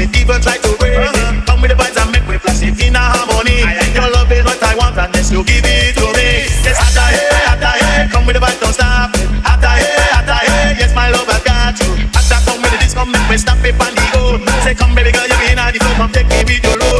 it, even try to break it. Come with the vibes and make we flash it in a harmony. Your love is what I want, and yes, you give it to me. Yes, after here, come with the vibes, don't stop it. After here, yes, my love, I got you. After come with the disco, make me stop it and go. Say, come baby girl, you in the flow, come take me with your load.